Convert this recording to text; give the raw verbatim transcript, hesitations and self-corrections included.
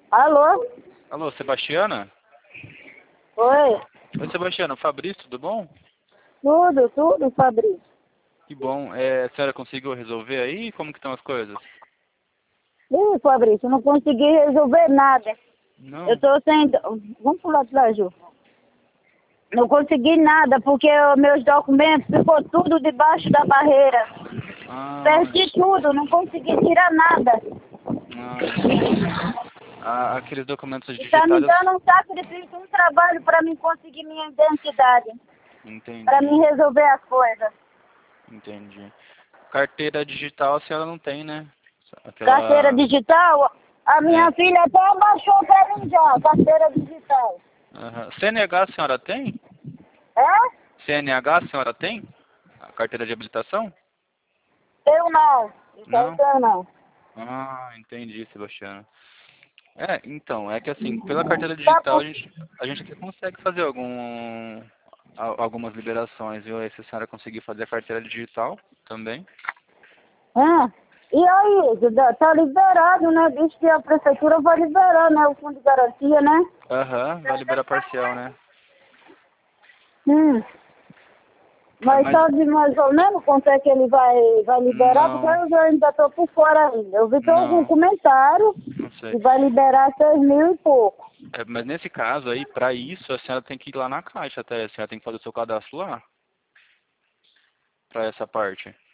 Alô? Alô, Sebastiana? Oi? Oi, Sebastiana. Fabrício, tudo bom? Tudo, tudo, Fabrício. Que bom. É, a senhora conseguiu resolver aí? Como que estão as coisas? Ih, Fabrício, eu não consegui resolver nada. Eu Não? tô sem... Vamos pro lado lá, Ju. Não consegui nada, porque os meus documentos ficou tudo debaixo da barreira. Ah, Perdi tudo, não consegui tirar nada. ah entendi. Ah, aqueles documentos E tá me digitais... dando um sacrifício, um trabalho para mim conseguir minha identidade. Para mim Entendi, resolver as coisas. entendi. Carteira digital a senhora não tem, né? Carteira Aquela... digital, a minha É. filha até abaixou para mim já, carteira digital. Aham. C N H a senhora tem? É? C N H a senhora tem? A carteira de habilitação? Eu não. Isso aí Não? eu não. Ah, entendi, Sebastiana. É, então, é que assim, pela carteira Tá digital por... a gente, a gente até consegue fazer algum, a- algumas liberações, viu? Aí se a senhora conseguir fazer a carteira digital também. Ah, e aí, Duda, tá liberado, né? Diz que a prefeitura vai liberar, né? O fundo de garantia, né? Aham, vai liberar parcial, né? Hum. É, Mas mas sabe mais ou menos quanto é que ele vai, vai liberar? Porque não, eu já ainda tô por fora ainda. Eu vi que algum não, comentário não sei. que vai liberar seis mil e pouco. É, mas nesse caso aí, pra isso, a senhora tem que ir lá na caixa até, a senhora tem que fazer o seu cadastro lá, pra essa parte.